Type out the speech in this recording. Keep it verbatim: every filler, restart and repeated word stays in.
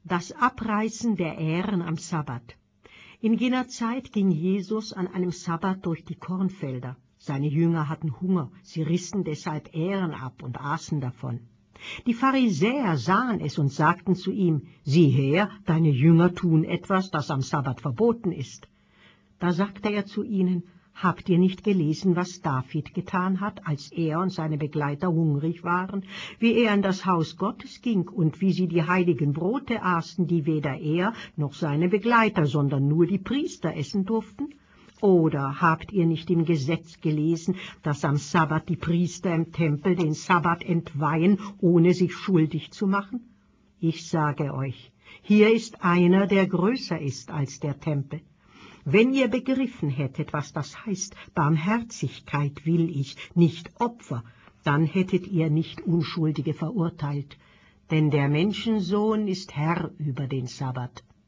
Das Abreißen der Ähren am Sabbat. In jener Zeit ging Jesus an einem Sabbat durch die Kornfelder. Seine Jünger hatten Hunger, sie rissen deshalb Ähren ab und aßen davon. Die Pharisäer sahen es und sagten zu ihm, »Sieh her, deine Jünger tun etwas, das am Sabbat verboten ist.« Da sagte er zu ihnen, »Habt ihr nicht gelesen, was David getan hat, als er und seine Begleiter hungrig waren, wie er in das Haus Gottes ging und wie sie die heiligen Brote aßen, die weder er noch seine Begleiter, sondern nur die Priester essen durften? Oder habt ihr nicht im Gesetz gelesen, dass am Sabbat die Priester im Tempel den Sabbat entweihen, ohne sich schuldig zu machen? Ich sage euch, hier ist einer, der größer ist als der Tempel. Wenn ihr begriffen hättet, was das heißt, Barmherzigkeit will ich, nicht Opfer, dann hättet ihr nicht Unschuldige verurteilt. Denn der Menschensohn ist Herr über den Sabbat.